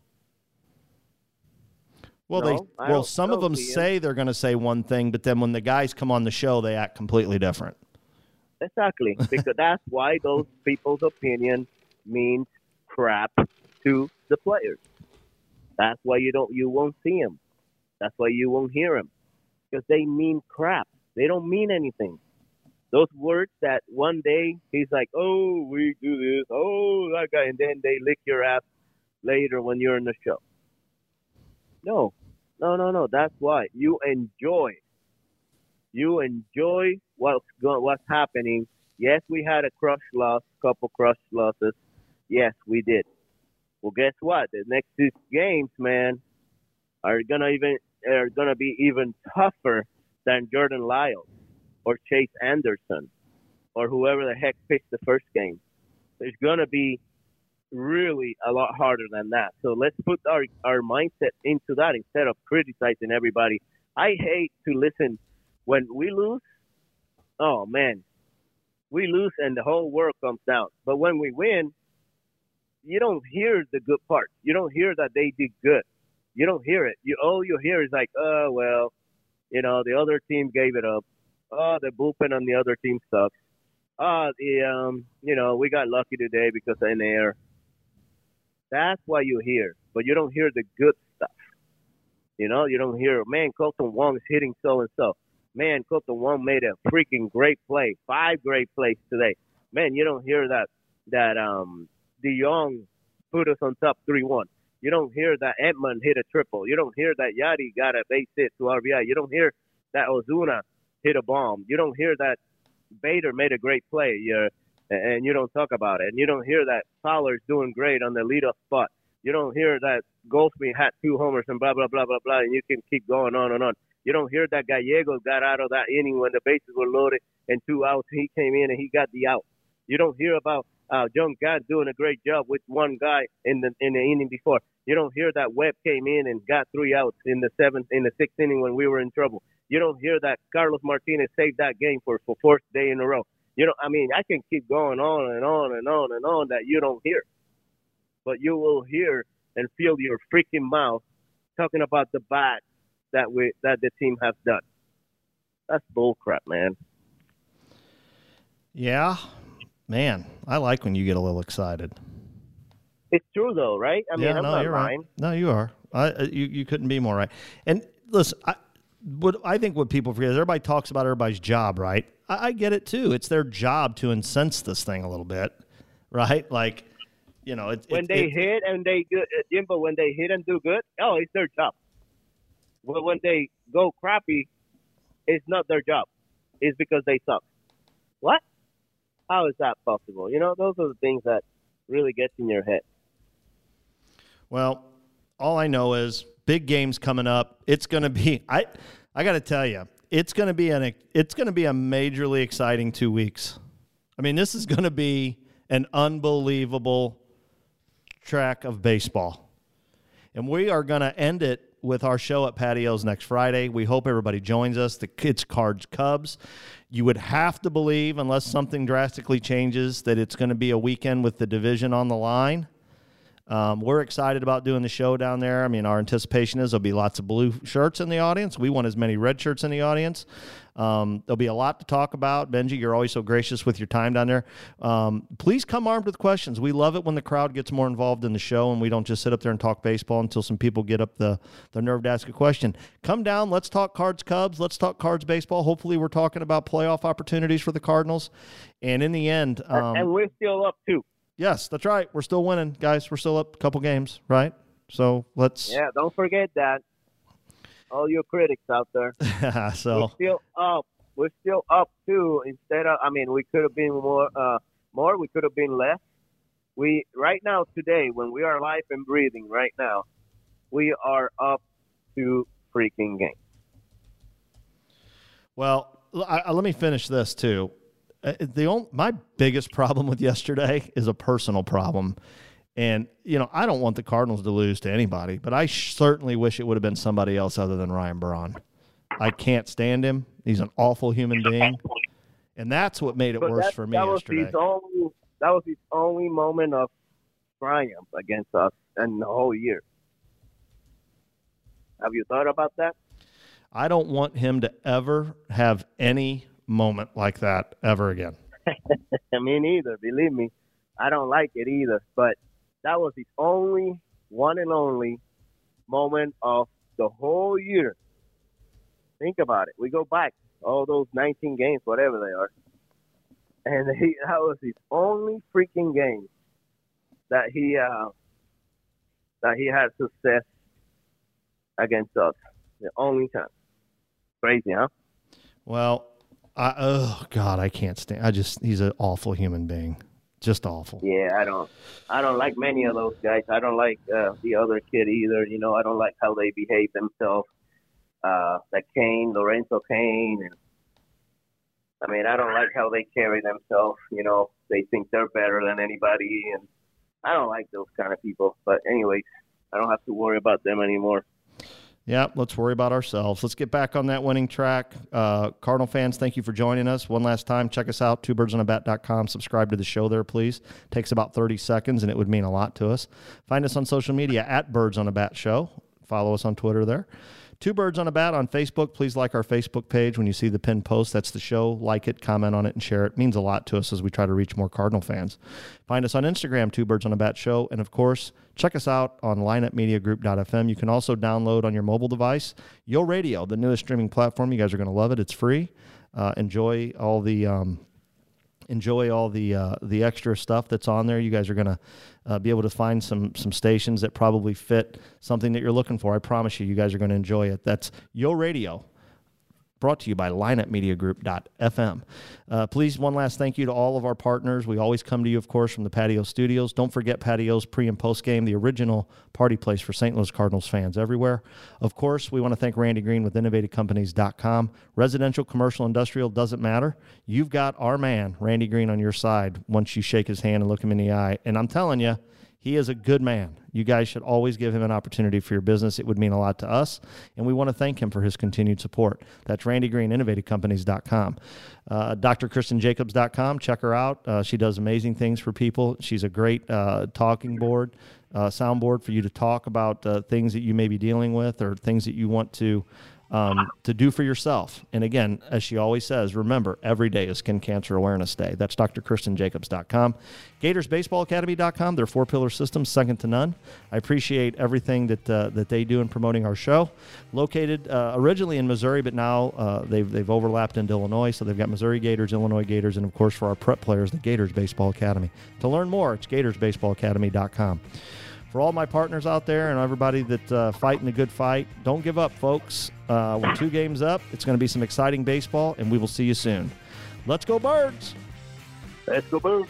well, No, they I well don't- some I of them don't see it. say they're going to say one thing, but then when the guys come on the show, they act completely different. Exactly, because that's why those people's opinion means crap to the players. That's why you don't, you won't see them. That's why you won't hear them, because they mean crap. They don't mean anything. Those words that one day he's like, "Oh, we do this. Oh, that guy," and then they lick your ass later when you're in the show. No, no, no, no. That's why you enjoy. You enjoy what's go- what's happening. Yes, we had a crush loss, couple crush losses. Yes, we did. Well, guess what? The next two games, man, are gonna even are gonna be even tougher than Jordan Lyles or Chase Anderson or whoever the heck pitched the first game. There's gonna be really a lot harder than that. So let's put our our mindset into that instead of criticizing everybody. I hate to listen when we lose. Oh man, we lose and the whole world comes down. But when we win, you don't hear the good part. You don't hear that they did good. You don't hear it. You all you hear is like, oh well, you know, the other team gave it up. Oh, the bullpen on the other team sucks. Oh, the um, you know, we got lucky today because of an air. That's why you hear, but you don't hear the good stuff. You know, you don't hear, man, Colton Wong is hitting so and so. Man, Colton Wong made a freaking great play, five great plays today. Man, you don't hear that that um DeYoung put us on top three one. You don't hear that Edman hit a triple. You don't hear that Yadi got a base hit to R B I. You don't hear that Ozuna hit a bomb. You don't hear that Bader made a great play. You're, and you don't talk about it. And you don't hear that Fowler's doing great on the leadoff spot. You don't hear that Goldsmith had two homers and blah, blah, blah, blah, blah, and you can keep going on and on. You don't hear that Gallegos got out of that inning when the bases were loaded and two outs. He came in and he got the out. You don't hear about uh, John Gant doing a great job with one guy in the in the inning before. You don't hear that Webb came in and got three outs in the seventh, in the sixth inning when we were in trouble. You don't hear that Carlos Martinez saved that game for for fourth day in a row. You know, I mean, I can keep going on and on and on and on that you don't hear. But you will hear and feel your freaking mouth talking about the bad that we that the team has done. That's bullcrap, man. Yeah, man, I like when you get a little excited. It's true, though, right? I mean, yeah, I'm no, not you're lying. right. No, you are. I, you you couldn't be more right. And listen, I, what I think what people forget is everybody talks about everybody's job, right? I, I get it too. It's their job to incense this thing a little bit, right? Like, you know, it, when it, they it, hit and they good, Jimbo, when they hit and do good, oh, it's their job. But when they go crappy, it's not their job. It's because they suck. What? How is that possible? You know, those are the things that really gets in your head. Well, all I know is big games coming up. It's going to be I I got to tell you, it's going to be an it's going to be a majorly exciting two weeks. I mean, this is going to be an unbelievable track of baseball. And we are going to end it with our show at Patios next Friday. We hope everybody joins us. The Kids Cards Cubs. You would have to believe, unless something drastically changes, that it's going to be a weekend with the division on the line. Um, we're excited about doing the show down there. I mean, our anticipation is there'll be lots of blue shirts in the audience. We want as many red shirts in the audience. Um, there'll be a lot to talk about. Benji, you're always so gracious with your time down there. Um, please come armed with questions. We love it when the crowd gets more involved in the show and we don't just sit up there and talk baseball until some people get up the, the nerve to ask a question. Come down. Let's talk Cards Cubs. Let's talk Cards baseball. Hopefully we're talking about playoff opportunities for the Cardinals. And in the end... Um, and we're still up, too. Yes, that's right. We're still winning, guys. We're still up a couple games, right? So let's. Yeah, don't forget that. All your critics out there. so we're still up. We're still up too. Instead of, I mean, we could have been more. Uh, more. We could have been less. We right now today, when we are alive and breathing, right now, we are up two freaking games. Well, I, I, let me finish this too. The only, my biggest problem with yesterday is a personal problem. And, you know, I don't want the Cardinals to lose to anybody, but I certainly wish it would have been somebody else other than Ryan Braun. I can't stand him. He's an awful human being. And that's what made it but worse that, for me that was yesterday. His only, that was his only moment of triumph against us in the whole year. Have you thought about that? I don't want him to ever have any moment like that ever again. Me neither, believe me. I don't like it either, but that was his only, one and only moment of the whole year. Think about it. We go back all those nineteen games, whatever they are, and he, that was his only freaking game that he uh, that he had success against us. The only time. Crazy, huh? Well, I, oh God, I can't stand. I just he's an awful human being, just awful. Yeah, I don't, I don't like many of those guys. I don't like uh, the other kid either. You know, I don't like how they behave themselves. Uh, like Kane, Lorenzo Kane, and I mean, I don't like how they carry themselves. You know, they think they're better than anybody, and I don't like those kind of people. But anyways, I don't have to worry about them anymore. Yeah, let's worry about ourselves. Let's get back on that winning track. Uh, Cardinal fans, thank you for joining us. One last time, check us out, two birds on a bat dot com. Subscribe to the show there, please. Takes about thirty seconds, and it would mean a lot to us. Find us on social media at Birds on a Bat Show. Follow us on Twitter there. Two Birds on a Bat on Facebook. Please like our Facebook page when you see the pinned post. That's the show. Like it, comment on it, and share it. It means a lot to us as we try to reach more Cardinal fans. Find us on Instagram, Two Birds on a Bat Show. And, of course, check us out on line up media group dot f m. You can also download on your mobile device Yo Radio, the newest streaming platform. You guys are going to love it. It's free. Uh, enjoy all the um, enjoy all the uh, the extra stuff that's on there. You guys are going to uh, be able to find some some stations that probably fit something that you're looking for. I promise you, you guys are going to enjoy it. That's Yo Radio, brought to you by line up media group dot f m. Uh, please, one last thank you to all of our partners. We always come to you, of course, from the Patio Studios. Don't forget Patio's pre- and post-game, the original party place for Saint Louis Cardinals fans everywhere. Of course, we want to thank Randy Green with innovative companies dot com. Residential, commercial, industrial, doesn't matter. You've got our man, Randy Green, on your side once you shake his hand and look him in the eye. And I'm telling you, he is a good man. You guys should always give him an opportunity for your business. It would mean a lot to us, and we want to thank him for his continued support. That's Randy Green, innovative companies dot com. Uh, D R Kristen Jacobs dot com. Check her out. Uh, she does amazing things for people. She's a great uh, talking board, uh, soundboard for you to talk about uh, things that you may be dealing with or things that you want to um, to do for yourself. And again, as she always says, remember, every day is Skin Cancer Awareness Day. That's D R Kristen Jacobs dot com. Gators Baseball Academy dot com, their four-pillar system, second to none. I appreciate everything that uh, that they do in promoting our show. Located uh, originally in Missouri, but now uh, they've, they've overlapped into Illinois, so they've got Missouri Gators, Illinois Gators, and, of course, for our prep players, the Gators Baseball Academy. To learn more, it's Gators Baseball Academy dot com. For all my partners out there and everybody that's uh, fighting the good fight, don't give up, folks. Uh, we're two games up. It's going to be some exciting baseball, and we will see you soon. Let's go, Birds! Let's go, Birds!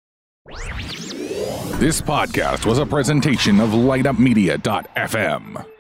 This podcast was a presentation of light up media dot f m.